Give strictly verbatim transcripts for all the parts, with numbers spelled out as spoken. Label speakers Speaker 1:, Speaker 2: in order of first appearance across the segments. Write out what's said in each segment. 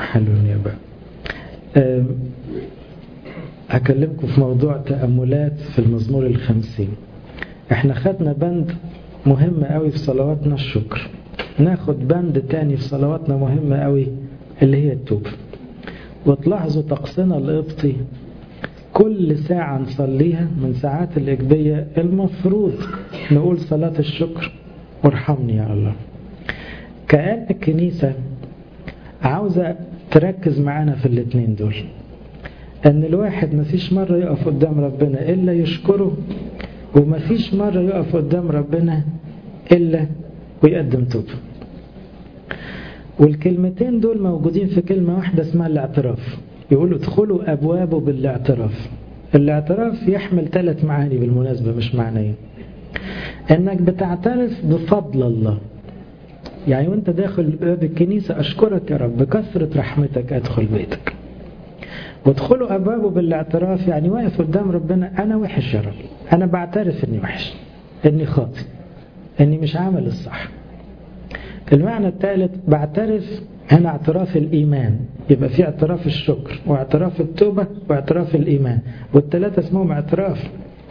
Speaker 1: حلو يا بقى. أكلمكم في موضوع تأملات في المزمور الخمسين. احنا خدنا بند مهم قوي في صلواتنا الشكر، ناخد بند تاني في صلواتنا مهمة قوي اللي هي التوبة. وتلاحظوا طقسنا القبطي كل ساعة نصليها من ساعات الإجبية المفروض نقول صلاة الشكر وارحمني يا الله. كأن الكنيسة عاوزة تركز معانا في الاتنين دول، أن الواحد مفيش مرة يقف قدام ربنا إلا يشكره، ومفيش مرة يقف قدام ربنا إلا ويقدم توبة. والكلمتين دول موجودين في كلمة واحدة اسمها الاعتراف. يقولوا ادخلوا أبوابه بالاعتراف. الاعتراف يحمل ثلاث معاني بالمناسبة مش معنيين. انك بتعترف بفضل الله، يعني وانت داخل باب الكنيسة اشكرك يا رب بكثرة رحمتك ادخل بيتك. وادخلوا أبوابه بالاعتراف يعني واقف قدام ربنا انا وحش يا رب، انا بعترف اني وحش، اني خاطئ، اني مش عامل الصح. المعنى الثالث بعترف هنا اعتراف الإيمان، يبقى في اعتراف الشكر واعتراف التوبة واعتراف الإيمان، والثلاثة اسمهم اعتراف.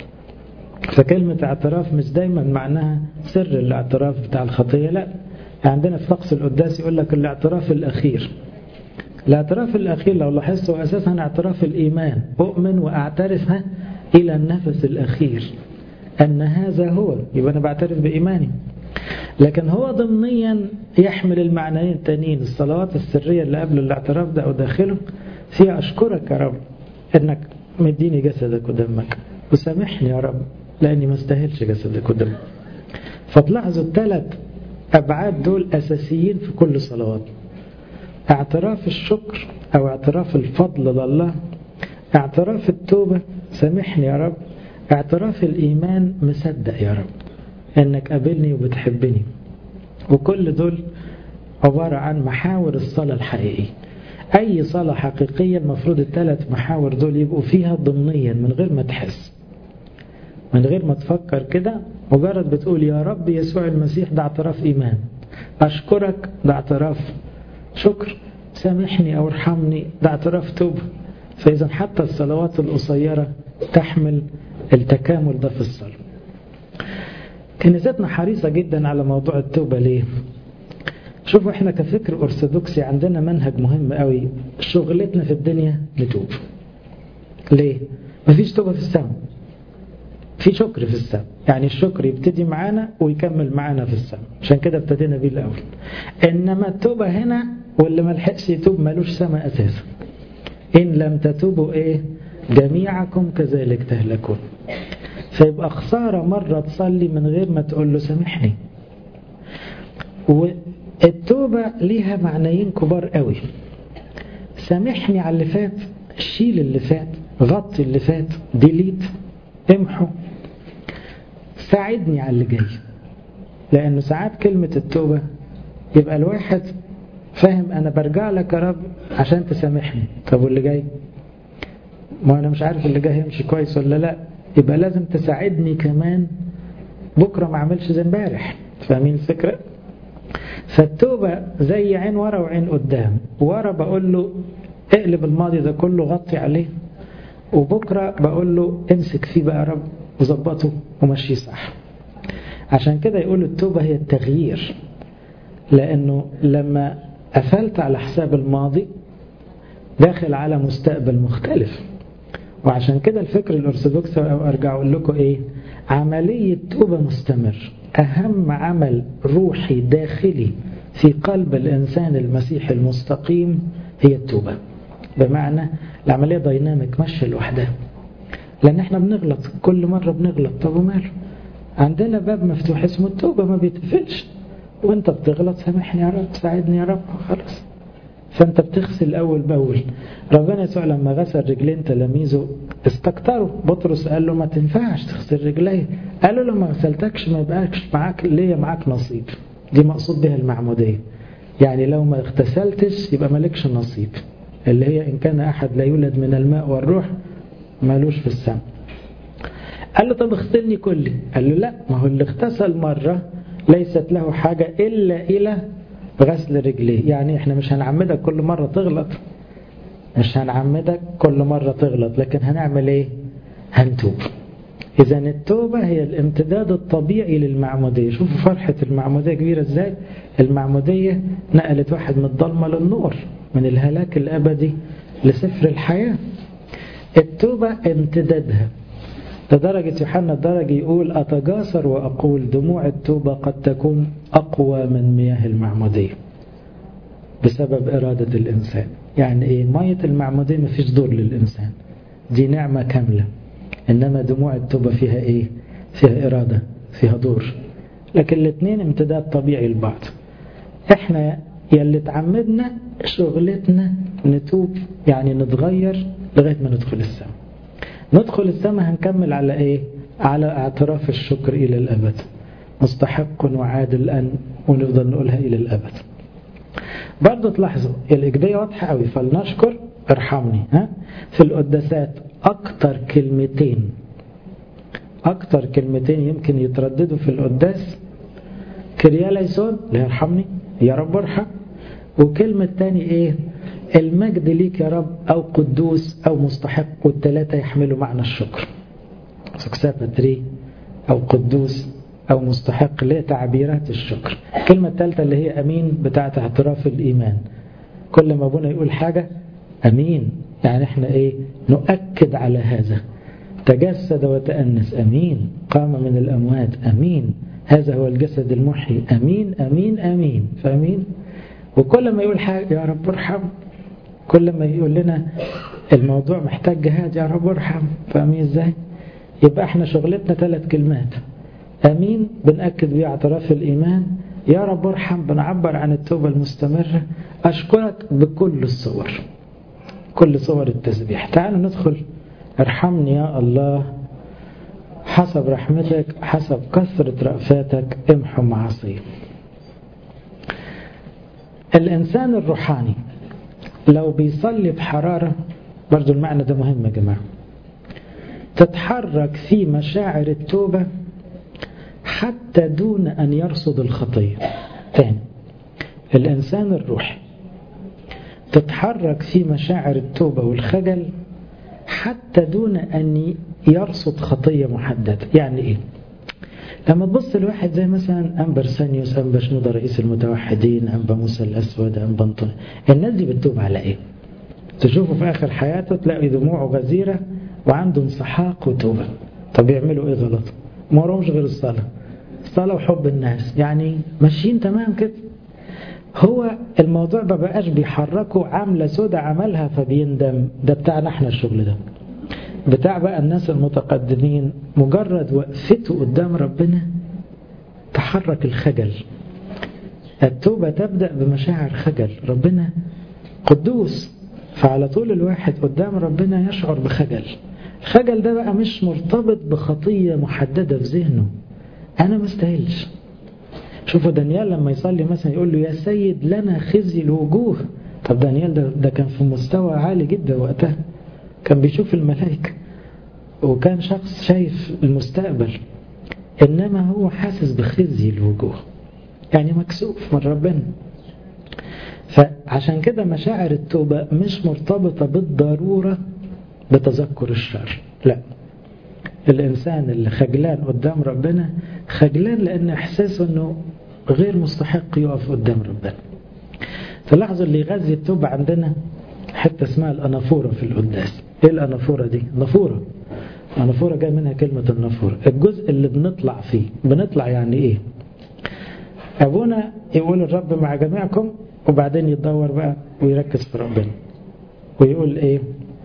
Speaker 1: فكلمة اعتراف مش دايما معناها سر الاعتراف بتاع الخطية، لا، عندنا في طقس القداس يقول لك الاعتراف الأخير. الاعتراف الأخير لو لاحظتوا أساسا اعتراف الإيمان، أؤمن وأعترفها إلى النفس الأخير أن هذا هو، يبقى أنا بعترف بإيماني. لكن هو ضمنيا يحمل المعنيين التانيين. الصلوات السرية اللي قبل الاعتراف ده أو داخله فيها أشكرك يا رب أنك مديني جسدك ودمك، وسامحني يا رب لأني ما استاهلش جسدك ودمك. فتلاحظوا الثلاث أبعاد دول أساسيين في كل صلوات: اعتراف الشكر أو اعتراف الفضل لله، اعتراف التوبة سامحني يا رب، اعتراف الإيمان مصدق يا رب أنك قابلني وبتحبني. وكل دول عبارة عن محاور الصلاة الحقيقية. أي صلاة حقيقية المفروض الثلاث محاور دول يبقوا فيها ضمنيا من غير ما تحس، من غير ما تفكر كده، مجرد بتقول يا رب يسوع المسيح ده اعتراف إيمان، أشكرك ده اعتراف شكر، سامحني أو ارحمني ده اعتراف توبة. فإذا حتى الصلوات القصيرة تحمل التكامل ده في الصلاة. كنيستنا حريصة جدا على موضوع التوبة. ليه؟ شوفوا احنا كفكر أرثوذكسي عندنا منهج مهم قوي، شغلتنا في الدنيا نتوب. ليه؟ مفيش توبة في السماء، في شكر في السماء، يعني الشكر يبتدي معانا ويكمل معانا في السماء، عشان كده ابتدينا بيه الأول. إنما التوبة هنا واللي ملحقش يتوب ملوش سماء أساسا. إن لم تتوبوا إيه؟ جميعكم كذلك تهلكون. فيبقى خسارة مرة تصلي من غير ما تقول له سامحني. والتوبة ليها معنيين كبار قوي. سامحني على اللي فات، شيل اللي فات، غطي اللي فات، ديليت، امحو. ساعدني على اللي جاي، لأنه ساعات كلمة التوبة يبقى الواحد فاهم أنا برجع لك يا رب عشان تسامحني، طب واللي جاي؟ ما أنا مش عارف اللي جاي يمشي كويس ولا لا، يبقى لازم تساعدني كمان بكرة ما عملش زي امبارح. فاهمين الفكرة؟ فالتوبة زي عين ورا وعين قدام. ورا بقول له اقلب الماضي ده كله غطي عليه، وبكرة بقول له امسك فيه بقى يا رب وظبطه ومشيه صح. عشان كده يقولوا التوبة هي التغيير، لأنه لما قفلت على حساب الماضي داخل على مستقبل مختلف. وعشان كده الفكر الأرثوذكسي أرجع أقول لكم إيه؟ عملية توبة مستمر. أهم عمل روحي داخلي في قلب الإنسان المسيحي المستقيم هي التوبة. بمعنى العملية دايناميك ماشية لوحدها، لأن احنا بنغلط كل مرة بنغلط. طب وماله؟ عندنا باب مفتوح اسمه التوبة ما بيتقفلش، وانت بتغلط سامحني يا رب، ساعدني يا رب، خلاص. فانت بتغسل أول بأول. ربنا يسوع لما غسل رجلين تلاميذه استكتروا. بطرس قال له ما تنفعش تغسل رجلي، قال له لما غسلتكش ما يبقاش معاك ليه معاك نصيب. دي مقصود بها المعمودية، يعني لو ما اغتسلتش يبقى مالكش نصيب، اللي هي إن كان أحد لا يولد من الماء والروح مالوش في السماء. قال له طب اغسلني كلي، قال له لا، ما هو اللي اغتسل مرة ليست له حاجة إلا إلى غسل رجليه. يعني احنا مش هنعمدك كل مرة تغلط، مش هنعمدك كل مرة تغلط، لكن هنعمل ايه؟ هنتوب. إذا التوبة هي الامتداد الطبيعي للمعمودية. شوفوا فرحة المعمودية كبيرة ازاي. المعمودية نقلت واحد من الضلمة للنور، من الهلاك الأبدي لسفر الحياة. التوبة امتدادها لدرجة يوحنا الدرجي يقول أتجاسر وأقول دموع التوبة قد تكون أقوى من مياه المعمودية بسبب إرادة الإنسان. يعني إيه؟ مية المعمودية ما فيش دور للإنسان، دي نعمة كاملة. إنما دموع التوبة فيها إيه؟ فيها إرادة، فيها دور. لكن الاثنين امتداد طبيعي لبعض. إحنا يلي تعمدنا شغلتنا نتوب، يعني نتغير لغاية ما ندخل السماء. ندخل السماء هنكمل على إيه؟ على اعتراف الشكر إلى الأبد، مستحق وعادل أن، ونفضل نقولها إلى الأبد. برضو تلاحظوا الإجبية واضحة قوي، فلنشكر ارحمني. ها؟ في القداسات أكتر كلمتين أكتر كلمتين يمكن يترددوا في القداس كريا ليسون اللي يرحمني يا رب ارحم، وكلمة تاني إيه؟ المجد ليك يا رب، أو قدوس أو مستحق، والثلاثة يحملوا معنى الشكر. سكسابتري أو قدوس أو مستحق اللي هي تعبيرات الشكر. الكلمة الثالثة اللي هي أمين بتاعت اعتراف الإيمان. كل ما ابونا يقول حاجة أمين، يعني احنا إيه؟ نؤكد على هذا. تجسد وتأنس أمين، قام من الأموات أمين، هذا هو الجسد المحيي أمين أمين أمين. فأمين. وكل ما يقول حاجة يا رب ارحم، كل ما يقول لنا الموضوع محتاج جهاد يا رب ارحم. فأمين ازاي؟ يبقى احنا شغلتنا ثلاث كلمات. أمين بنأكد بيه اعتراف الإيمان، يا رب ارحم بنعبر عن التوبة المستمرة، أشكرك بكل الصور، كل صور التسبيح. تعالوا ندخل. ارحمني يا الله حسب رحمتك، حسب كثرة رأفاتك امحو معاصي. الإنسان الروحاني لو بيصلي بحرارة، برضو المعنى ده مهم يا جماعة، تتحرك في مشاعر التوبة حتى دون أن يرصد الخطية. تاني، الإنسان الروحي تتحرك في مشاعر التوبة والخجل حتى دون أن يرصد خطية محددة. يعني إيه؟ لما تبص لواحد زي مثلا أنبا رسانيوس، أنبا شنودة رئيس المتوحدين، أنبا موسى الأسود، أنبا انطوني، الناس دي بتتوب على إيه؟ تشوفوا في آخر حياته تلاقي دموعه غزيرة وعنده انسحاق وتوبة. طب يعملوا إيه غلط؟ ما وراهمش غير الصلاة، الصلاة وحب الناس، يعني ماشيين تمام كده. هو الموضوع ما بقاش بيحركه عاملة سودة عملها فبيندم، ده بتاعنا احنا الشغل ده. بتاع بقى الناس المتقدمين مجرد وقفته قدام ربنا تحرك الخجل. التوبة تبدأ بمشاعر خجل، ربنا قدوس، فعلى طول الواحد قدام ربنا يشعر بخجل. الخجل ده بقى مش مرتبط بخطية محددة في ذهنه، أنا مستاهلش. شوفوا دانيال لما يصلي مثلا يقول له يا سيد لنا خزي الوجوه. طب دانيال ده, ده كان في مستوى عالي جدا وقتها، كان بيشوف الملائكة وكان شخص شايف المستقبل، إنما هو حاسس بخزي الوجوه، يعني مكسوف من ربنا. فعشان كده مشاعر التوبة مش مرتبطة بالضرورة بتذكر الشر، لا. الإنسان اللي خجلان قدام ربنا خجلان لأن إحساسه أنه غير مستحق يقف قدام ربنا. تلاحظوا اللي يغذي التوبة عندنا حتى اسمها الأنافورة في القداس. إيه الأنافورة دي؟ نافورة. الأنافورة جاي منها كلمة النافورة، الجزء اللي بنطلع فيه. بنطلع يعني إيه؟ أبونا يقول الرب مع جميعكم، وبعدين يتدور بقى ويركز في ربنا ويقول إيه؟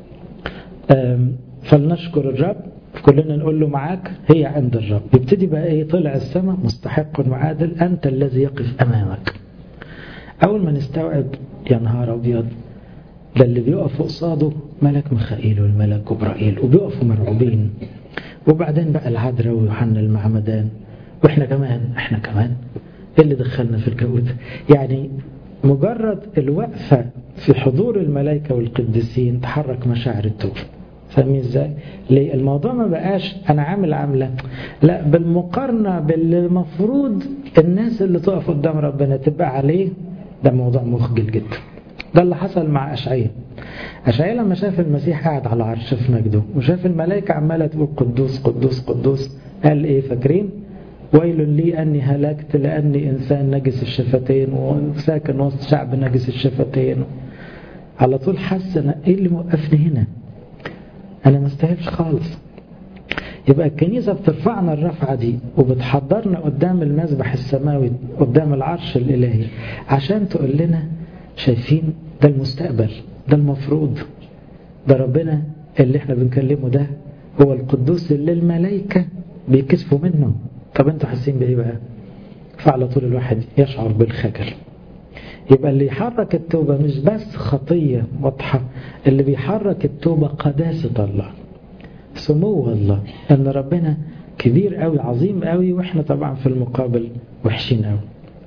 Speaker 1: فلنشكر الرب، كلنا نقول له معاك هي عند الرب. يبتدي بقى ايه؟ طلع السماء مستحق وعادل أنت الذي يقف أمامك. أول ما نستوعب يا نهار أبيض، ده اللي بيقف قصاده ملك ميخائيل والملك جبرائيل وبيقفوا مرعوبين، وبعدين بقى العذراء ويوحنا المعمدان، وإحنا كمان إحنا كمان إيه اللي دخلنا في الجو ده؟ يعني مجرد الوقفة في حضور الملائكة والقديسين تحرك مشاعر التوبة. فاهمين ازاي؟ ليه؟ الموضوع ما بقاش انا عامل عامله، لا، بالمقارنه بالمفروض الناس اللي تقف قدام ربنا تبقى عليه ده موضوع مخجل جدا. ده اللي حصل مع أشعياء. أشعياء لما شاف المسيح قاعد على عرش في مجده وشاف الملائكة عمالة تقول قدوس قدوس قدوس، قال إيه فاكرين؟ ويل لي أني هلكت لأني إنسان نجس الشفتين وساكن وسط شعب نجس الشفتين. على طول حس أنا إيه اللي موقفني هنا؟ أنا ما استاهلش خالص. يبقى الكنيسة بترفعنا الرفعة دي وبتحضرنا قدام المذبح السماوي قدام العرش الإلهي عشان تقول لنا شايفين ده المستقبل، ده المفروض، ده ربنا اللي احنا بنكلمه ده هو القدوس اللي الملائكة بيكسفوا منه. طب انتوا حاسين بايه بقى؟ فعلى طول الواحد يشعر بالخجل. يبقى اللي يحرك التوبة مش بس خطية واضحة، اللي بيحرك التوبة قداسة الله، سمو الله، ان ربنا كبير قوي عظيم قوي واحنا طبعا في المقابل وحشين قوي.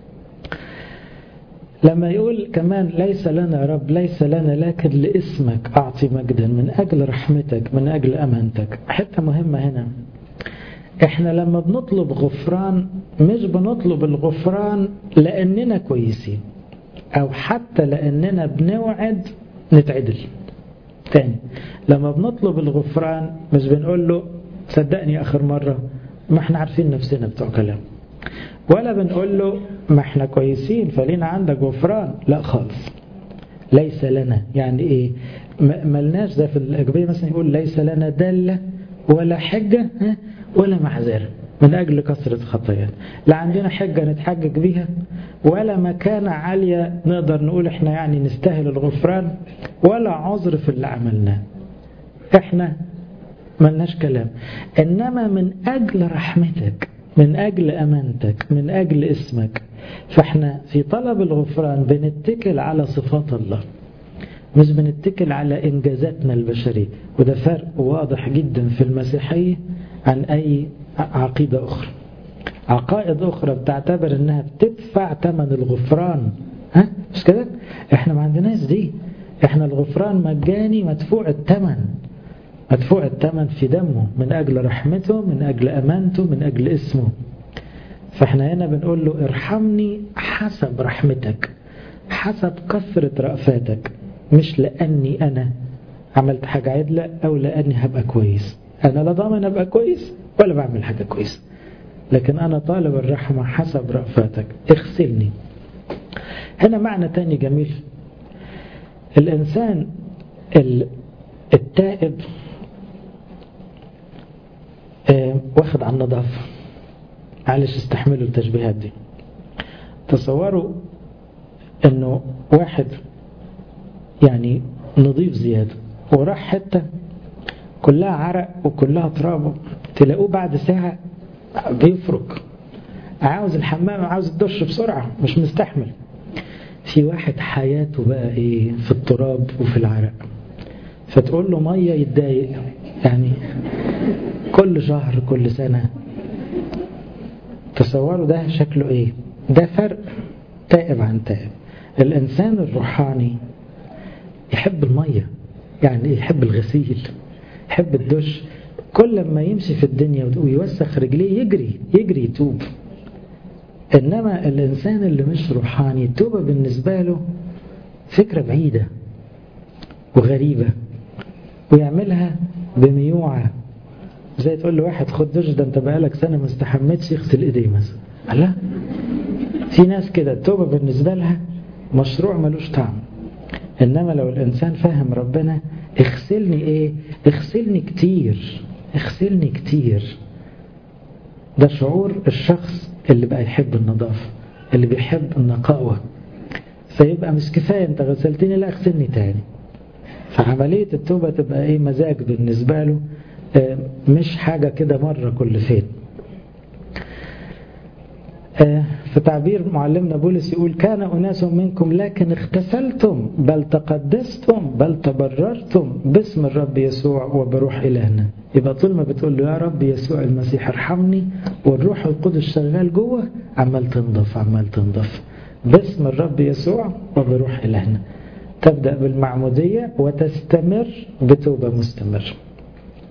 Speaker 1: لما يقول كمان ليس لنا رب ليس لنا لكن لاسمك أعطي مجدا من أجل رحمتك من أجل أمانتك. حتة مهمة هنا، احنا لما بنطلب غفران مش بنطلب الغفران لأننا كويسين أو حتى لأننا بنوعد نتعدل. تاني، لما بنطلب الغفران مش بنقول له صدقني آخر مرة ما احنا عارفين نفسنا بتوع كلام، ولا بنقول له ما احنا كويسين فلينا عندك غفران، لا خالص. ليس لنا يعني ايه؟ ملناش زي في الأجبية مثلا يقول ليس لنا دالة ولا حجة ولا معذرة من أجل كثرة خطايانا. لا عندنا حجة نتحجج بيها ولا مكانة عالية نقدر نقول احنا يعني نستاهل الغفران، ولا عذر في اللي عملناه. احنا ملناش كلام، إنما من أجل رحمتك من أجل أمانتك من أجل اسمك. فاحنا في طلب الغفران بنتكل على صفات الله مش بنتكل على إنجازاتنا البشرية. وده فرق واضح جدا في المسيحية عن أي عقيدة أخرى. عقائد أخرى بتعتبر أنها بتدفع ثمن الغفران، ها مش كده؟ احنا ما عندناش دي. احنا الغفران مجاني مدفوع الثمن، مدفوع الثمن في دمه من أجل رحمته من أجل أمانته من أجل اسمه. فاحنا هنا بنقول له ارحمني حسب رحمتك حسب كثرة رأفاتك، مش لأني أنا عملت حاجة عدلة أو لأني هبقى كويس. أنا لا ضامن أبقى كويس ولا بعمل حاجة كويس، لكن أنا طالب الرحمة حسب رأفاتك اغسلني. هنا معنى تاني جميل، الإنسان التائب واخد عن نظافة. معلش استحملوا التشبيهات دي. تصوروا انه واحد يعني نظيف زيادة وراح حتة كلها عرق وكلها تراب، تلاقوه بعد ساعة بيفرك، عاوز الحمام عاوز الدش بسرعة مش مستحمل. في واحد حياته بقى ايه في التراب وفي العرق، فتقول له مية يتضايق يعني كل شهر كل سنة. تصوروا ده شكله ايه؟ ده فرق تائب عن تائب. الإنسان الروحاني يحب المية، يعني يحب الغسيل، يحب الدش، كل ما يمشي في الدنيا ويوسخ رجليه يجري يجري يتوب. إنما الإنسان اللي مش روحاني التوبة بالنسبة له فكرة بعيدة وغريبة ويعملها بميوعة. زي تقول له واحد خد دش ده انت بقالك سنة ما استحمتش يغسل ايديه مثلا. لا، في ناس كده التوبة بالنسبة لها مشروع ملوش طعم. انما لو الانسان فاهم ربنا اغسلني ايه؟ اغسلني كتير اغسلني كتير. ده شعور الشخص اللي بقى يحب النظافة اللي بيحب النقاوة. فيبقى مش كفاية انت غسلتني، لا اغسلني تاني. فعملية التوبة تبقى ايه؟ مزاج بالنسبة له، مش حاجة كده مرة كل فين. في تعبير معلمنا بولس يقول كان أناس منكم لكن اغتسلتم بل تقدستم بل تبررتم باسم الرب يسوع وبروح إلهنا. يبقى طول ما بتقول له يا رب يسوع المسيح ارحمني والروح القدس شغال جوه عمال تنضف عمال تنضف باسم الرب يسوع وبروح إلهنا. تبدأ بالمعمودية وتستمر بتوبة مستمر.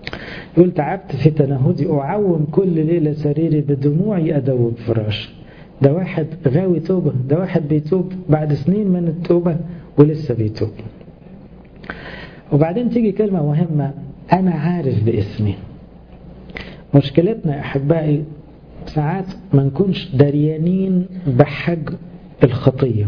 Speaker 1: يقول تعبت في تنهدي أعوم كل ليلة سريري بدموعي أدوب فراش. ده واحد غاوي توبة، ده واحد بيتوب بعد سنين من التوبة ولسه بيتوب. وبعدين تيجي كلمة مهمة، أنا عارف باسمي. مشكلتنا يا أحبائي ساعات ما نكونش دريانين بحجم الخطية،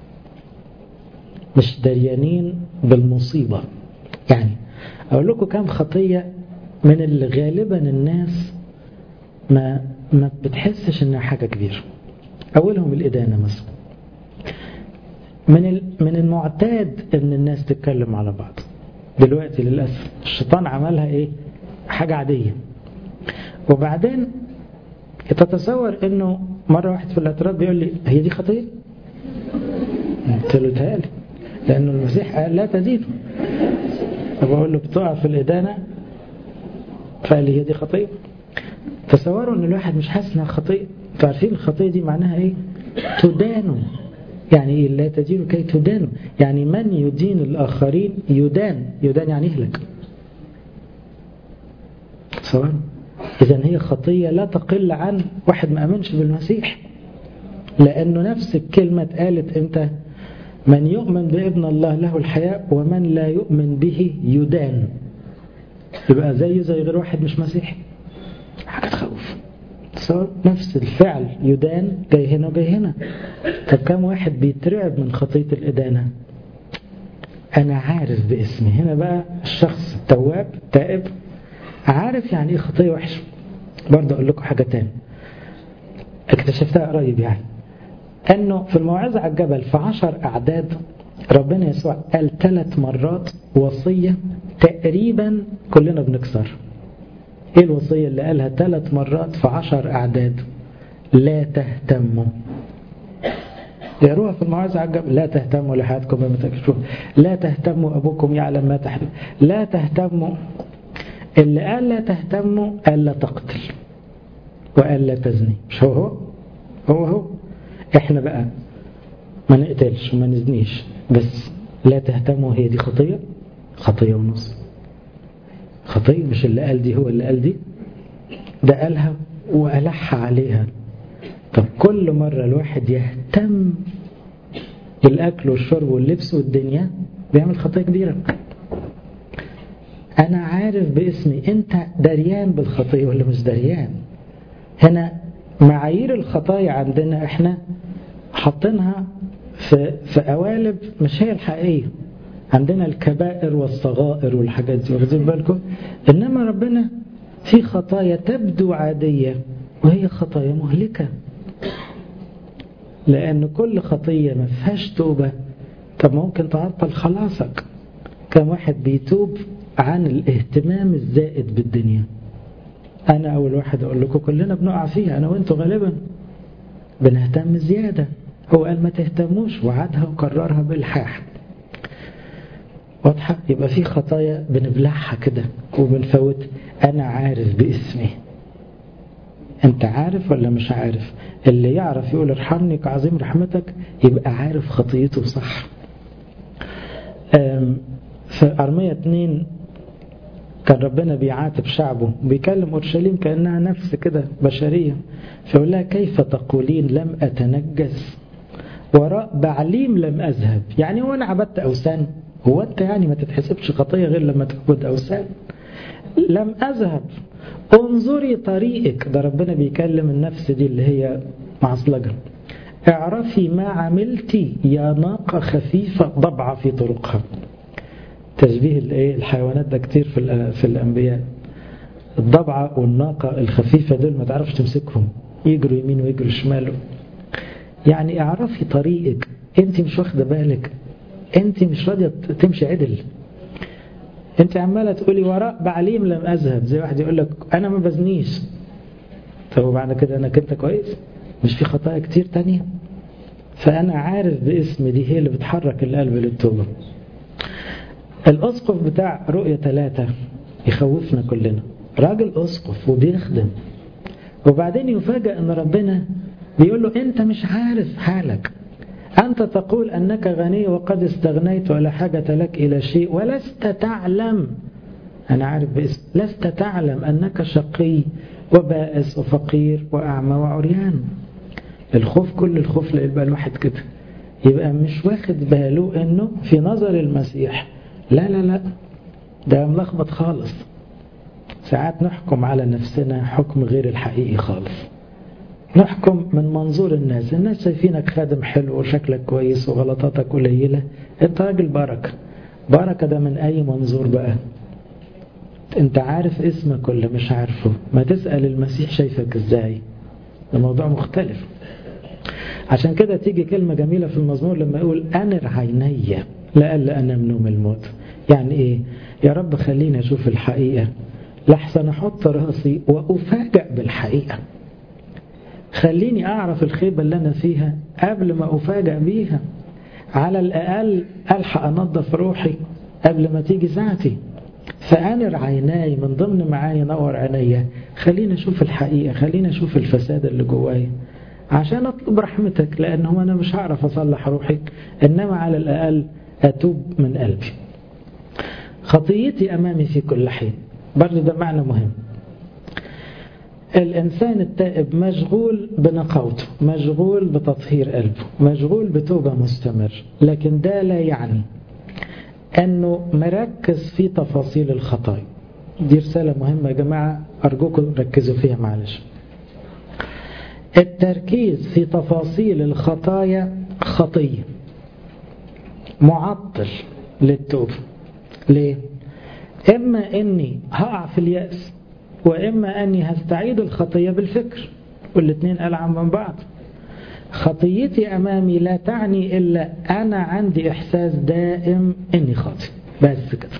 Speaker 1: مش دريانين بالمصيبة. يعني أقول لكم كم خطية من اللي غالبا الناس ما ما بتحسش إنها حاجة كبيرة. أولهم الإدانة مثلا. من من المعتاد إن الناس تتكلم على بعض. دلوقتي للأسف الشيطان عملها إيه؟ حاجة عادية. وبعدين تتصور إنه مرة واحد في الاعتراف بيقول لي هي دي خطية؟ قلت له تهالي، لأنه المسيح قال لا تزيد. فبقول له بتقع في الإدانة، فقال لي هي دي خطية. تصوروا إن الواحد مش حاسس إنها خطية. تعرفين الخطية دي معناها إيه؟ تدانوا. يعني إيه لا تزيد كي تدانوا؟ يعني من يدين الآخرين يدان. يدان يعني يهلك. تصوروا؟ إذن هي خطية لا تقل عن واحد ما أمنش بالمسيح، لأنه نفس الكلمة قالت إمتى؟ من يؤمن بابن الله له الحياة ومن لا يؤمن به يدان. يبقى زيه زي غير واحد مش مسيحي. حاجة تخوف. تصور نفس الفعل يدان جاي هنا وجاي هنا. طب كم واحد بيترعب من خطية الإدانة؟ أنا عارف باسمي. هنا بقى الشخص التواب تائب عارف يعني إيه خطية وحشة. برضه أقول لكم حاجة تاني اكتشفتها قريب، يعني أنه في الموعظة على الجبل في عشر أعداد ربنا يسوع قال ثلاث مرات وصية تقريبا كلنا بنكسر. إيه الوصية اللي قالها ثلاث مرات في عشر أعداد؟ لا تهتموا. يقروها في الموعظة على الجبل. لا تهتموا لحياتكم بما تكسبون، لا تهتموا أبوكم يعلم ما تحمل، لا تهتموا. اللي قال لا تهتموا قال لا تقتل وقال لا تزني. مش هو هو هو هو احنا بقى ما نقتلش وما نزنيش، بس لا تهتموا هي دي خطية. خطية ونص. خطية. مش اللي قال دي هو اللي قال دي، ده قالها وألح عليها. طب كل مرة الواحد يهتم بالأكل والشرب واللبس والدنيا بيعمل خطية كبيرة. أنا عارف باسمي. أنت دريان بالخطية ولا مش دريان؟ هنا معايير الخطايا عندنا احنا حاطينها في, في قوالب مش هي الحقيقية. عندنا الكبائر والصغائر والحاجات دي، واخدين بالكم؟ إنما ربنا في خطايا تبدو عادية وهي خطايا مهلكة، لأن كل خطية ما فيهاش توبة طب ممكن تعطل خلاصك. كم واحد بيتوب عن الاهتمام الزائد بالدنيا؟ أنا أول واحد أقول لكم كلنا بنقع فيها، أنا وإنتوا غالبا بنهتم زيادة. هو قال ما تهتموش وعدها وكررها بالحاح. واضحة؟ يبقى في خطايا بنبلعها كده وبنفوت. أنا عارف باسمي. أنت عارف ولا مش عارف؟ اللي يعرف يقول ارحمني كعظيم رحمتك يبقى عارف خطيته صح. في أرمية اتنين كان ربنا بيعاتب شعبه، بيكلم أورشليم كأنها نفس كده بشرية، فيقول لها كيف تقولين لم أتنجس وراء بعليم لم أذهب. يعني هو أنا عبدت أوثان؟ هو أنت يعني ما تتحسبش خطية غير لما تعبد أوثان؟ لم أذهب. انظري طريقك. ده ربنا بيكلم النفس دي اللي هي معصلجة. اعرفي ما عملتي يا ناقة خفيفة ضبعة في طرقها. تشبيه الحيوانات ده كتير في في الأنبياء. الضبعة والناقة الخفيفة دول ما تعرفش تمسكهم، يجروا يمين ويجروا شمال. يعني اعرفي طريقك. انت مش واخدة بالك، انت مش راضية تمشي عدل. انت عمالة تقولي وراء بعليم لم أذهب. زي واحد يقول لك أنا ما بزنيش، طب وبعد كده أنا كنت كويس؟ مش في خطايا كتير تانية؟ فأنا عارف باسم دي هي اللي بتحرك القلب للتوبة. الأسقف بتاع رؤية ثلاثة يخوفنا كلنا. راجل أسقف وبيخدم، وبعدين يفاجأ أن ربنا بيقول له أنت مش عارف حالك. أنت تقول أنك غني وقد استغنيت ولا حاجة لك إلى شيء ولست تعلم. أنا عارف باسم. لست تعلم أنك شقي وبائس وفقير وأعمى وعريان. الخوف كل الخوف لا يبقى الواحد كده، يبقى مش واخد باله انه في نظر المسيح لا لا لا ده ملخبط خالص. ساعات نحكم على نفسنا حكم غير الحقيقي خالص، نحكم من منظور الناس، الناس شايفينك خادم حلو وشكلك كويس وغلطاتك قليلة، انت راجل بركة. بركة ده من اي منظور بقى؟ انت عارف اسمك ولا مش عارفه؟ ما تسأل المسيح شايفك ازاي، الموضوع مختلف. عشان كده تيجي كلمة جميلة في المزمور لما يقول أنر عيني لألا أنام نوم الموت. يعني إيه؟ يا رب خليني أشوف الحقيقة لحسن أحط راسي وأفاجأ بالحقيقة، خليني أعرف الخيبة اللي أنا فيها قبل ما أفاجأ بيها، على الأقل ألحق أنظف روحي قبل ما تيجي ساعتي. فأنر عيناي من ضمن معاني نور عيني، خليني أشوف الحقيقة، خليني أشوف الفساد اللي جواي عشان أطلب رحمتك، لأنه أنا مش هعرف أصلح روحي، إنما على الأقل أتوب من قلبي. خطيتي أمامي في كل حين، برضو ده معنى مهم. الإنسان التائب مشغول بنقاوته، مشغول بتطهير قلبه، مشغول بتوبة مستمر، لكن ده لا يعني أنه مركز في تفاصيل الخطايا. دي رسالة مهمة يا جماعة، أرجوكم ركزوا فيها معلش. التركيز في تفاصيل الخطايا خطية، معطل للتوبة. ليه؟ إما أني هقع في اليأس، وإما أني هستعيد الخطية بالفكر، والاثنين ألعن من بعض. خطيتي أمامي لا تعني إلا أنا عندي إحساس دائم أني خاطئ، بس كده.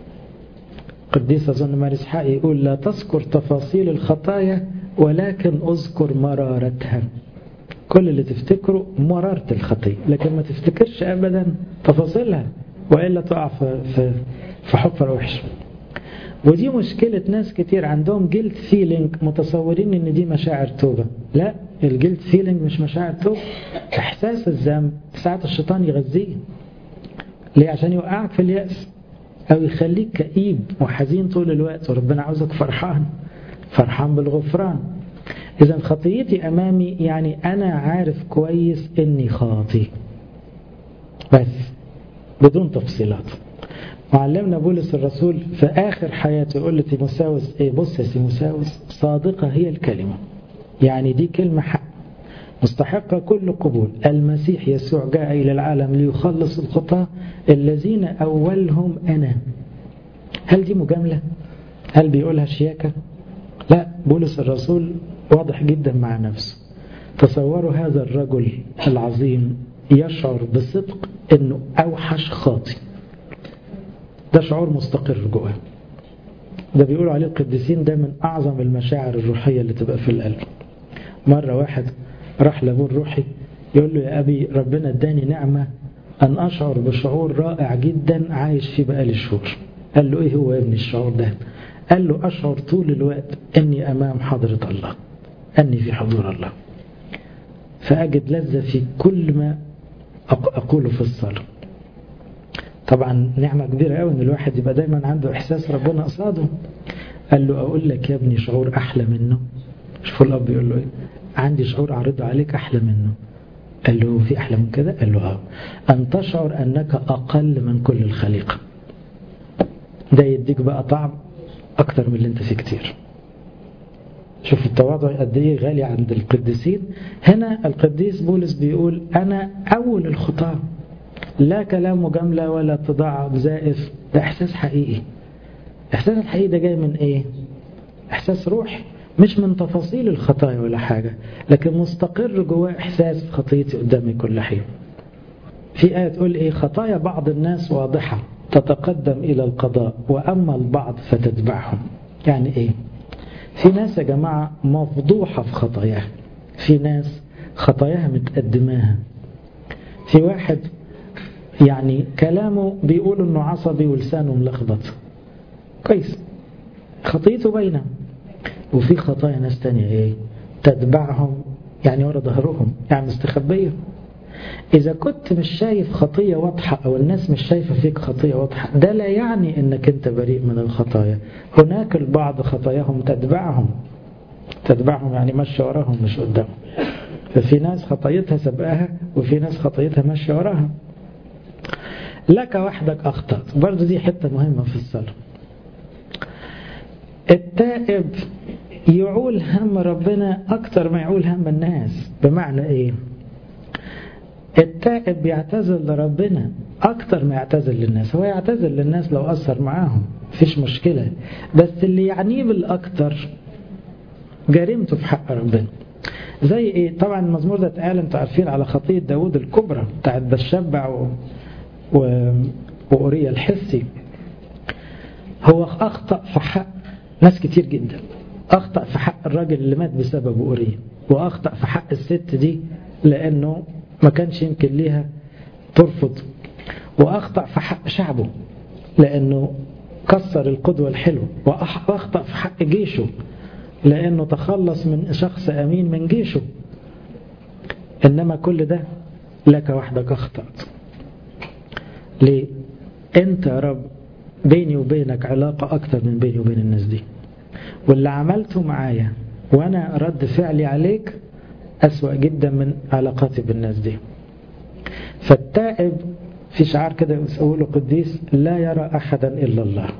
Speaker 1: قديس أظن ماري إسحاق يقول لا تذكر تفاصيل الخطايا ولكن أذكر مرارتها. كل اللي تفتكره مرارة الخطية، لكن ما تفتكرش أبدا تفاصيلها، وإلا تقع في في حفرة وحشة. ودي مشكلة ناس كتير عندهم جلد فيلينج، متصورين ان دي مشاعر توبة. لا، الجلد فيلينج مش مشاعر توبة. احساس الذنب ساعات الشيطان يغذيه. ليه؟ عشان يوقعك في اليأس او يخليك كئيب وحزين طول الوقت، وربنا عاوزك فرحان فرحان بالغفران. اذا خطيتي امامي يعني انا عارف كويس اني خاطي، بس بدون تفصيلات. معلمنا بولس الرسول في آخر حياته يقول لتيموثاوس إيه؟ بص يا تيموثاوس، صادقة هي الكلمة، يعني دي كلمة حق مستحقة كل قبول. المسيح يسوع جاء إلى العالم ليخلص الخطاة الذين أولهم أنا. هل دي مجاملة؟ هل بيقولها شياكة؟ لا، بولس الرسول واضح جدا مع نفسه. تصوروا هذا الرجل العظيم يشعر بصدق أنه أوحش خاطئ. ده شعور مستقر جواه. ده بيقولوا عليه القديسين ده من أعظم المشاعر الروحية اللي تبقى في القلب. مرة واحد راح لأبوه الروحي يقول له يا أبي ربنا اداني نعمة أن أشعر بشعور رائع جدا عايش فيه بقالي شهور. قال له إيه هو يا ابني الشعور ده؟ قال له أشعر طول الوقت أني أمام حضرة الله، أني في حضور الله، فأجد لذة في كل ما أقوله في الصلاة. طبعا نعمة كبيرة قوي ان الواحد يبقى دايما عنده احساس ربنا قصاده. قال له اقول لك يا ابني شعور احلى منه. شوفوا الاب بيقول له ايه؟ عندي شعور اعرضه عليك احلى منه. قال له في احلى من كده؟ قال له اه، ان تشعر انك اقل من كل الخليقة. ده يديك بقى طعم اكتر من اللي انت فيه كتير. شوف التواضع قد ايه غالي عند القديسين. هنا القديس بولس بيقول انا اول الخطاه، لا كلام مجاملة ولا تضاعف زائف، ده إحساس حقيقي. إحساس الحقيقي ده جاي من إيه؟ إحساس روحي، مش من تفاصيل الخطايا ولا حاجة، لكن مستقر جواه إحساس خطيتي قدامي كل حين. في آية تقول إيه؟ خطايا بعض الناس واضحة تتقدم إلى القضاء، وأما البعض فتتبعهم. يعني إيه؟ في ناس يا جماعة مفضوحة في خطاياها، في ناس خطاياها متقدماها. في واحد يعني كلامه بيقول انه عصبي ولسانه ملخبط كويس، خطيته باينه. وفي خطايا ناس تانية ايه؟ تتبعهم، يعني ورا ظهرهم، يعني مستخبيه. اذا كنت مش شايف خطيه واضحه او الناس مش شايفه فيك خطيه واضحه، ده لا يعني انك انت بريء من الخطايا. هناك البعض خطاياهم تتبعهم، تتبعهم يعني ماشي وراهم مش قدامهم. ففي ناس خطيتها سبقها وفي ناس خطيتها ماشية وراها. لك وحدك أخطأت، برضو دي حتة مهمة في الصلاة. التائب يعول هم ربنا أكتر ما يعول هم الناس. بمعنى إيه؟ التائب يعتذر لربنا أكتر ما يعتذر للناس. هو يعتذر للناس لو أثر معاهم فيش مشكلة، بس اللي يعنيه بالأكتر جريمته في حق ربنا. زي إيه؟ طبعا المزمور ده اتقال انتوا عارفين على خطية داود الكبرى بتاعت بشبع و... و... وأوريا الحسي. هو أخطأ في حق ناس كتير جدا. أخطأ في حق الراجل اللي مات بسبب أوريا، وأخطأ في حق الست دي لأنه ما كانش يمكن ليها ترفض، وأخطأ في حق شعبه لأنه كسر القدوة الحلوة، وأخطأ في حق جيشه لأنه تخلص من شخص أمين من جيشه. إنما كل ده لك وحدك أخطأت. ليه؟ أنت يا رب بيني وبينك علاقة أكتر من بيني وبين الناس دي، واللي عملته معايا وأنا رد فعلي عليك أسوأ جدا من علاقاتي بالناس دي. فالتائب في شعار كده يقوله قديس: لا يرى أحدا إلا الله.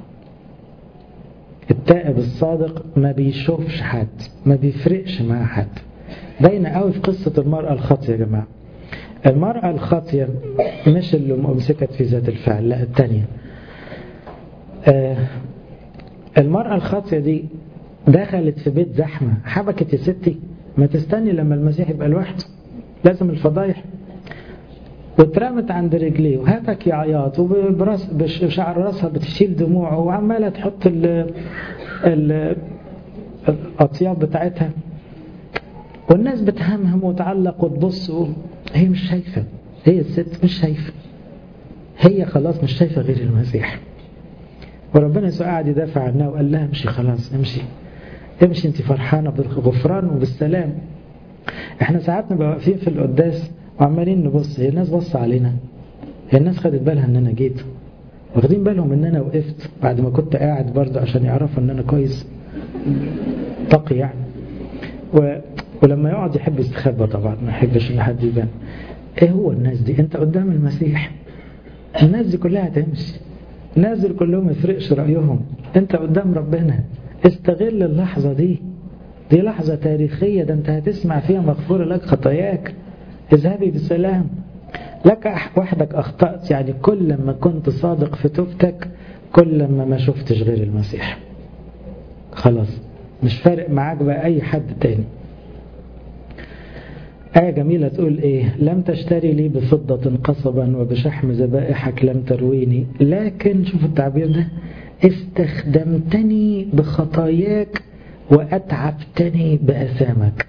Speaker 1: التائب الصادق ما بيشوفش حد، ما بيفرقش مع حد. باينة قوي في قصة المرأة الخاطية يا جماعة. المرأة الخاطية مش اللي مسكت في ذات الفعل، لا التانية. آه المرأة الخاطية دي دخلت في بيت زحمة، حبكت يا ستي، ما تستني لما المسيح يبقى لوحده، لازم الفضايح. واترمت عند رجليه وهاتك يا عياط، وبشعر راسها بتشيل دموعه وعمالة تحط ال ال الأطياب بتاعتها، والناس بتهمهم وتعلق وتبص. هي مش شايفة، هي الست مش شايفة، هي خلاص مش شايفة غير المسيح. وربنا يسوع قاعد يدافع عنها وقال لها امشي خلاص، امشي امشي، انت فرحانة بالغفران وبالسلام. احنا ساعات نبقى واقفين في القداس وعمالين نبص، هي الناس بص علينا؟ هي الناس خدت بالها ان انا جيت؟ واخدين بالهم ان انا وقفت بعد ما كنت قاعد برضه عشان يعرفوا ان انا كويس تقي يعني؟ و... ولما يقعد يحب يستخبى طبعا، ما يحبش ان حد يبان. ايه هو الناس دي؟ انت قدام المسيح، الناس دي كلها هتمشي، الناس دي كلهم ما يفرقش رايهم، انت قدام ربنا. استغل اللحظه دي، دي لحظه تاريخيه، ده انت هتسمع فيها مغفور لك خطاياك، اذهبي بسلام. لك وحدك أخطأت، يعني كل ما كنت صادق في توبتك كل ما ما شفتش غير المسيح. خلاص مش فارق معاك بقى أي حد تاني. آية جميلة تقول إيه؟ لم تشتري لي بفضة قصبا وبشحم ذبائحك لم ترويني، لكن شوف التعبير ده: استخدمتني بخطاياك وأتعبتني بأثامك.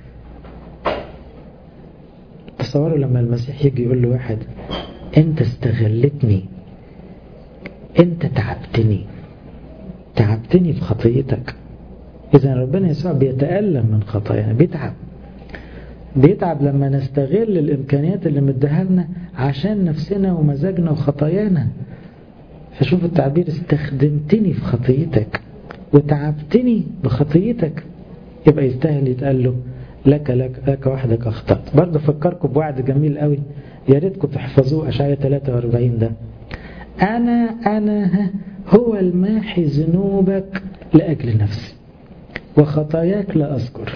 Speaker 1: تصوروا لما المسيح يجي يقول له واحد: انت استغلتني، انت تعبتني، تعبتني في خطيتك. اذا ربنا يسوع بيتألم من خطايانا، بيتعب بيتعب لما نستغل الامكانيات اللي مديها لنا عشان نفسنا ومزاجنا وخطايانا. فشوف التعبير: استخدمتني في خطيتك وتعبتني بخطيتك. يبقى يستاهل يتقال له: لك لك لك وحدك أخطأت. برضه فكركم بوعد جميل قوي، يا ريتكم تحفظوه، أشعياء ثلاثة وأربعين ده: أنا أنا هو الماحي ذنوبك لأجل نفسي وخطاياك لا أذكر.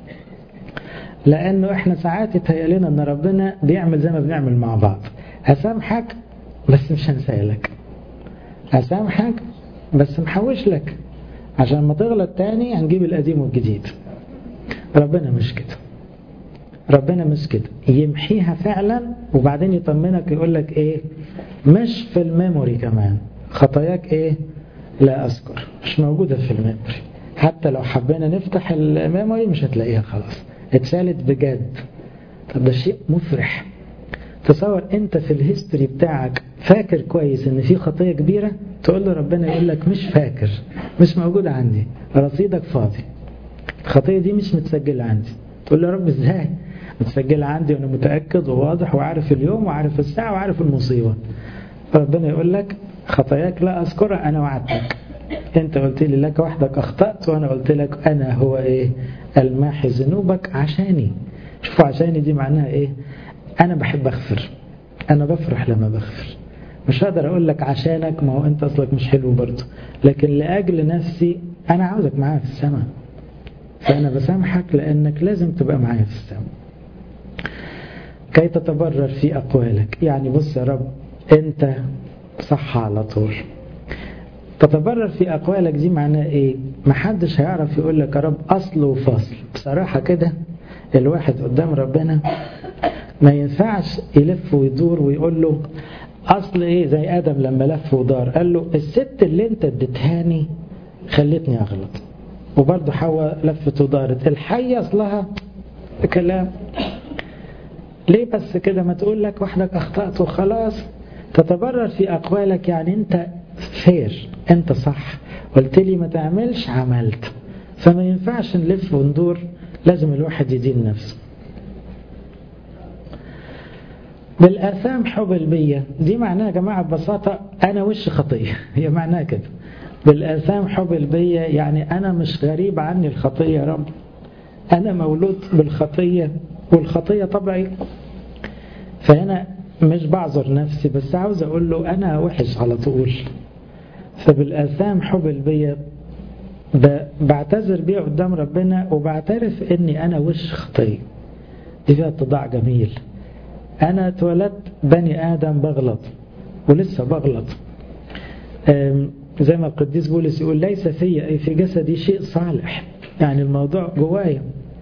Speaker 1: لأنه إحنا ساعات يتهيأ لنا أن ربنا بيعمل زي ما بنعمل مع بعض، هسامحك بس مش هنسالك، هسامحك بس محوش لك عشان ما تغلط تاني هنجيب القديم والجديد. ربنا مش كده، ربنا مش كده، يمحيها فعلا وبعدين يطمنك يقول لك ايه؟ مش في الميموري كمان، خطاياك ايه؟ لا اذكر، مش موجودة في الميموري. حتى لو حبينا نفتح الميموري مش هتلاقيها، خلاص اتشالت بجد. طب ده شيء مفرح. تصور انت في الهيستوري بتاعك فاكر كويس ان في خطية كبيرة، تقول له ربنا يقول لك مش فاكر، مش موجودة عندي، رصيدك فاضي، الخطية دي مش متسجلة عندي. تقول له يا رب ازاي؟ متسجلة عندي وانا متأكد وواضح وعارف اليوم وعارف الساعة وعارف المصيبة. فربنا يقول لك خطاياك لا أذكرها، أنا وعدتك، انت قلت لي لك وحدك أخطأت، وانا قلت لك أنا هو ايه؟ الماحي ذنوبك عشاني، شوفوا عشاني دي معناها ايه؟ انا بحب اغفر، انا بفرح لما بغفر. مش هقدر اقول لك عشانك، ما هو انت اصلك مش حلو برضه، لكن لاجل نفسي انا عاوزك معايا في السماء، فانا بسامحك لانك لازم تبقى معايا في السماء. كي تتبرر في اقوالك، يعني بص يا رب انت صح على طول. تتبرر في اقوالك دي معناها ايه؟ محدش هيعرف يقول لك يا رب اصل وفصل. بصراحة كده الواحد قدام ربنا ما ينفعش يلف ويدور ويقول له اصل ايه، زي ادم لما لف ودار قال له الست اللي انت اديتهاني خلتني اغلط، وبرضه حواء لفت ودارت، الحية اصلها كلام. ليه بس كده ما تقول لك وحدك اخطأت وخلاص؟ تتبرر في اقوالك يعني انت فير، انت صح، قلت لي ما تعملش عملت، فما ينفعش نلف وندور، لازم الواحد يدين نفسه. بالآثام حبل بيا، دي معناها يا جماعة ببساطة أنا وش خطية، هي معناها كده. بالآثام حبل بيا يعني أنا مش غريب عني الخطية يا رب، أنا مولود بالخطية والخطية طبعي. فهنا مش بعذر نفسي، بس عاوز أقول له أنا وحش على طول. فبالآثام حبل بيا بعتذر بيها قدام ربنا، وبعترف إني أنا وش خطية. دي فيها اتضاع جميل. أنا اتولدت بني آدم بغلط ولسه بغلط، زي ما القديس بولس يقول ليس في أي في جسدي شيء صالح، يعني الموضوع جوايا.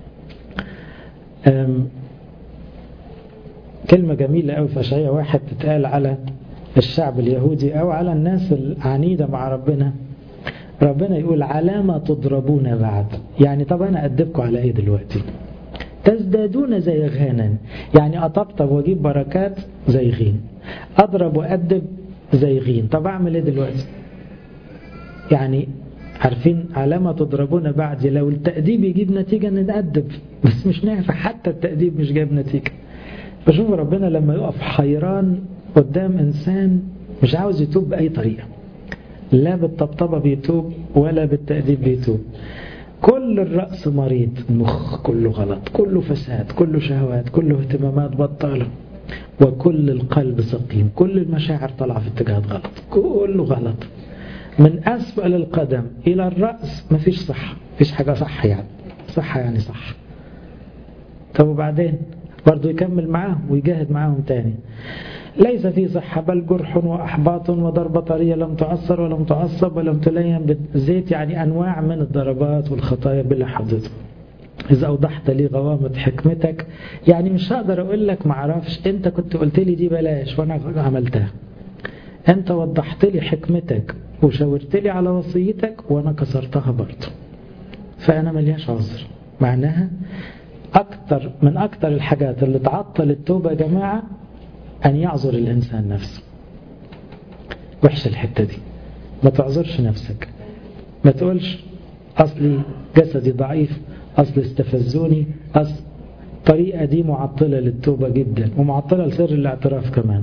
Speaker 1: كلمة جميلة أوي في أشعياء واحد تتقال على الشعب اليهودي أو على الناس العنيدة مع ربنا. ربنا يقول علامة تضربون بعد، يعني طب أنا أدبكم على إيه دلوقتي؟ تزدادون زي غانا، يعني أطبطب وأجيب بركات زي غين، أضرب وأدب زي غين. طب أعمل إيه دلوقتي؟ يعني عارفين علامة تضربون بعد، لو التأديب يجيب نتيجة نتأدب، بس مش نافع، حتى التأديب مش جايب نتيجة. فشوف ربنا لما يقف حيران قدام إنسان مش عاوز يتوب بأي طريقة، لا بالطبطبة بيتوب ولا بالتأديب بيتوب. كل الرأس مريض، المخ كله غلط، كله فساد، كله شهوات، كله اهتمامات بطالة، وكل القلب سقيم، كل المشاعر طالعة في اتجاهات غلط، كله غلط من أسفل القدم إلى الرأس. مفيش صح، مفيش حاجة صح، يعني صح يعني صح. طب وبعدين برضو يكمل معاهم ويجاهد معاهم تاني. ليس في صحة بل جرح وأحباط وضربة طرية لم تعصر ولم تعصب ولم تلين بالزيت، يعني أنواع من الضربات والخطايا بلا حدود. إذا أوضحت لي غوامض حكمتك، يعني مش هقدر أقول لك معرفش، أنت كنت قلت لي دي بلاش وأنا عملتها، أنت وضحت لي حكمتك وشاورت لي على وصيتك وأنا كسرتها برضه، فأنا ملياش عذر. معناها أكتر من أكتر الحاجات اللي تعطل التوبة يا جماعة أن يعذر الإنسان نفسه. وحش الحتة دي، ما تعذرش نفسك، ما تقولش أصلي جسدي ضعيف، أصلي استفزوني، أصل الطريقة دي معطلة للتوبة جدا، ومعطلة لسر الاعتراف كمان.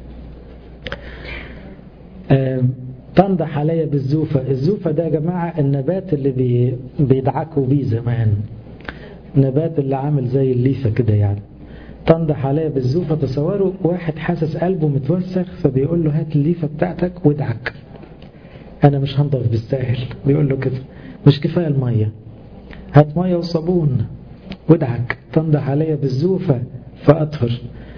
Speaker 1: تنضح عليا بالزوفة. الزوفة ده يا جماعة النبات اللي بي بيدعكوا بيه زمان، نبات اللي عامل زي الليفة كده يعني. تنضح عليا بالزوفة، تصوروا واحد حاسس قلبه متوسخ فبيقول له هات الليفة بتاعتك وادعك، أنا مش هنضف بالساهل، بيقول له كده، مش كفاية المية، هات مية وصابون وادعك. تنضح عليا بالزوفة فأطهر.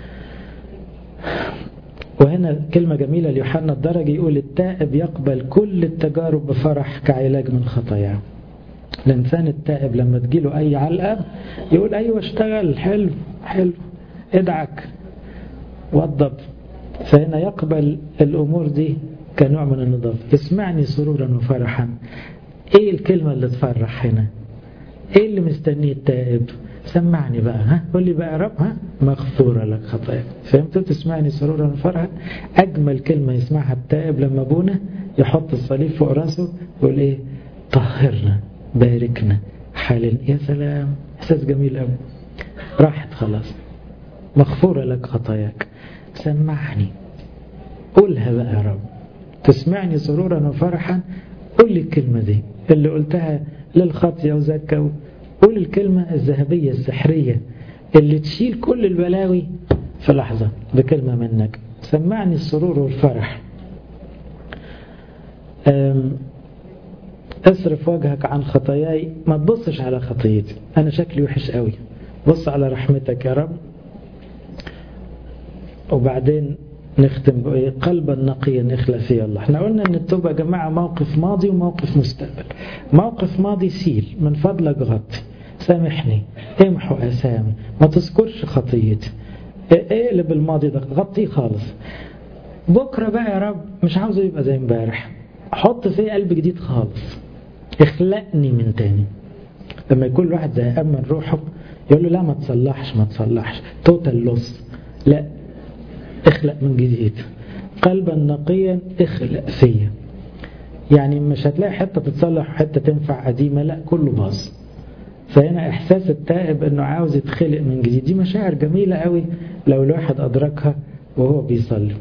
Speaker 1: وهنا كلمة جميلة ليوحنا الدرجي يقول التائب يقبل كل التجارب بفرح كعلاج من خطاياه. الإنسان التائب لما تجيله أي علقة يقول أيوة اشتغل، حلو حلو، ادعك وضب. فهنا يقبل الأمور دي كنوع من النظافة. اسمعني سرورا وفرحا. ايه الكلمة اللي تفرح هنا؟ ايه اللي مستنيه التائب؟ سمعني بقى، ها قول لي بقى يا رب، ها مغفورة لك خطاياك. فهمتوا؟ تسمعني سرورا وفرحا. أجمل كلمة يسمعها التائب لما ابونا يحط الصليب فوق راسه يقول ايه؟ طهرنا، باركنا، حالنا. يا سلام، احساس جميل قوي. راحت خلاص، مغفورة لك خطاياك. سمعني، قولها بقى يا رب. تسمعني سرورا وفرحا، قول لي الكلمة دي اللي قلتها للخطية وزكوا. قول الكلمة الذهبية السحرية اللي تشيل كل البلاوي في لحظة بكلمة منك. سمعني السرور والفرح. اصرف وجهك عن خطاياي، ما تبصش على خطيتي، أنا شكلي وحش قوي، بص على رحمتك يا رب. وبعدين نختم بإيه؟ قلبا نقيا اخلق فيه الله. احنا قلنا ان التوبة يا جماعة موقف ماضي وموقف مستقبل. موقف ماضي سيل، من فضلك غطي، سامحني، امحو اسامي، ما تذكرش خطيتي، اقلب الماضي ده غطيه خالص. بكرة بقى يا رب مش عاوزه يبقى زي امبارح، حط فيه قلب جديد خالص، اخلقني من تاني. لما يكون الواحد زهقان من روحه يقول له لا ما تصلحش ما تصلحش توتال لوس، لا اخلق من جديد. قلبا نقيا اخلق فيا، يعني مش هتلاقي حتة تتصلح وحتة تنفع قديمة، لا كله باظ. فهنا احساس التائب انه عاوز يتخلق من جديد، دي مشاعر جميلة قوي لو الواحد ادركها وهو بيصلي.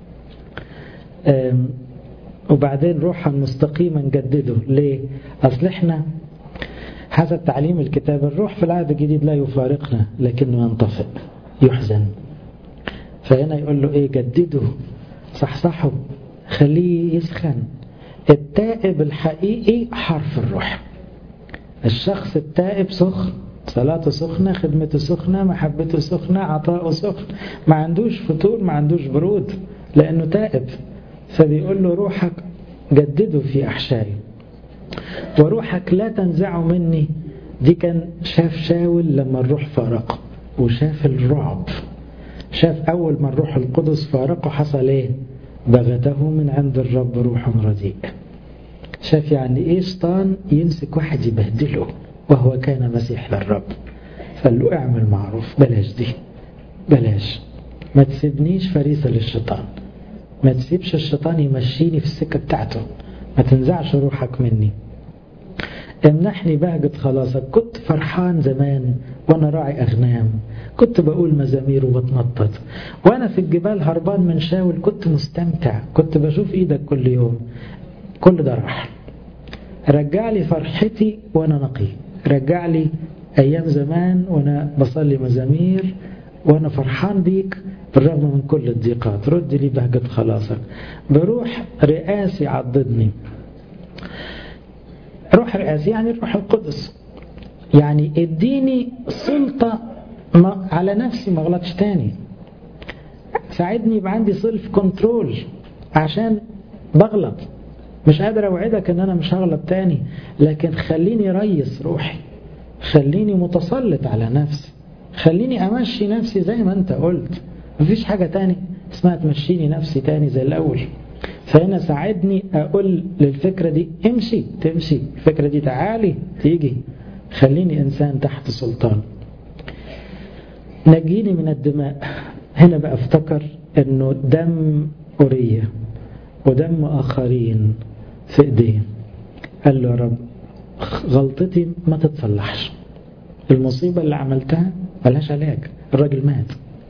Speaker 1: وبعدين روحا مستقيما جدده. ليه؟ اصل احنا حسب تعليم الكتاب الروح في العهد الجديد لا يفارقنا لكنه ينطفئ يحزن. فهنا يقول له ايه؟ جدده، صحصحه، خليه يسخن. التائب الحقيقي حرف الروح. الشخص التائب سخن، صلاته سخنة، خدمته سخنة، محبته سخنة، عطاؤه سخن، ما عندوش فتور، ما عندوش برود، لأنه تائب. فبيقول له روحك جدده في أحشائي، وروحك لا تنزعه مني. دي كان شاف شاول لما الروح فارقه، وشاف الرعب، شاف أول ما الروح القدس فارقه حصل إيه؟ بغته من عند الرب روح رديء. شاف يعني إيه شيطان يمسك واحد يبهدله وهو كان مسيح للرب. فقال له اعمل معروف، بلاش دي، بلاش، ما تسيبنيش فريسة للشيطان، ما تسيبش الشيطان يمشيني في السكة بتاعته، ما تنزعش روحك مني، امنحني بهجة خلاصك. كنت فرحان زمان وانا راعي اغنام، كنت بقول مزامير وبتنطط، وانا في الجبال هربان من شاول كنت مستمتع، كنت بشوف ايدك كل يوم. كل ده راح. رجع لي فرحتي وانا نقي، رجع لي ايام زمان وانا بصلي مزامير وانا فرحان بيك بالرغم من كل الضيقات. رد لي بهجة خلاصك. بروح رئاسي عضدني. روح رئاسي يعني الروح القدس، يعني اديني سلطة على نفسي ما غلطش تاني. ساعدني يبقى عندي سيلف كنترول عشان بغلط، مش قادر اوعدك ان انا مش هغلط تاني، لكن خليني ريس روحي، خليني متسلط على نفسي، خليني امشي نفسي زي ما انت قلت. مفيش حاجة تاني اسمها تمشيني نفسي تاني زي الاول. فهنا ساعدني اقول للفكرة دي امشي، تمشي الفكرة دي، تعالي تيجي، خليني انسان تحت سلطان. نجيني من الدماء. هنا بقى افتكر انه دم أورية ودم آخرين في ايديه. قال له يا رب غلطتي ما تتصلحش، المصيبة اللي عملتها ملهاش علاج، الراجل مات،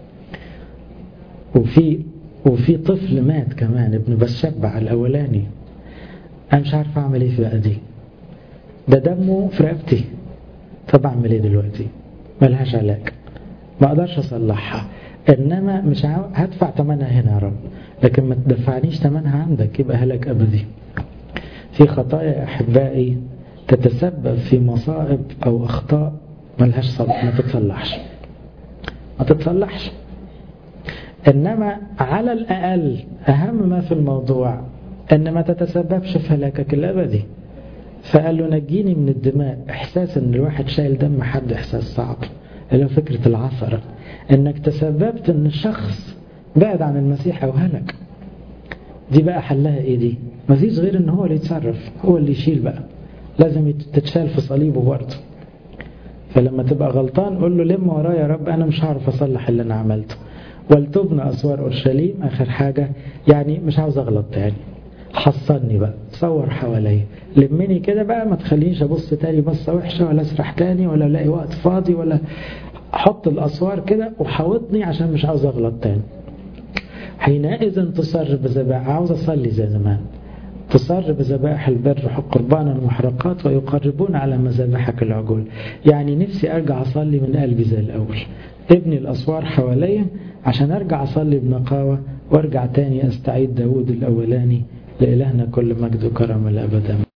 Speaker 1: وفي وفي طفل مات كمان، ابن بشبع الأولاني. أنا مش عارف أعمل إيه في بقى دي، ده دمه في رقبتي، طب أعمل إيه دلوقتي؟ ملهاش علاج، ما أقدرش أصلحها، إنما مش عاو... هدفع ثمنها هنا يا رب، لكن ما تدفعنيش ثمنها عندك، يبقى هلاك أبدي. في خطايا أحبائي تتسبب في مصائب أو أخطاء ملهاش صلح، ما تتصلحش ما تتصلحش إنما على الأقل أهم ما في الموضوع أن ما تتسببش في هلاكك الأبدي. فقال له نجيني من الدماء. إحساس أن الواحد شايل دم حد إحساس صعب، اللي فكرة العثرة، أنك تسببت أن الشخص بعد عن المسيح أو هلك. دي بقى حلها إيه دي؟ مفيش غير أنه هو اللي يتصرف، هو اللي يشيل بقى، لازم تتشال في صليبه برضه. فلما تبقى غلطان قول له لم ورايا يا رب، أنا مش هعرف أصلح اللي أنا عملته. ولتبنى أسوار أورشليم، آخر حاجة يعني مش عاوز أغلط تاني، حصلني بقى، تصور حواليا، لمني كده بقى، ما تخلينيش أبص تاني بصة وحشة، ولا أسرح تاني، ولا ألاقي وقت فاضي، ولا أحط الأسوار كده وحوطني عشان مش عاوز أغلط تاني. حينئذ تصر بذبائح، عاوز أصلي زي زمان، تصر بذبائح البر قربان المحرقات ويقربون على مذابحك العجول. يعني نفسي أرجع أصلي من قلبي زي الأول، ابني الأسوار حواليا عشان أرجع أصلي بنقاوة وأرجع تاني أستعيد داود الأولاني. لإلهنا كل مجد وكرم الأبد.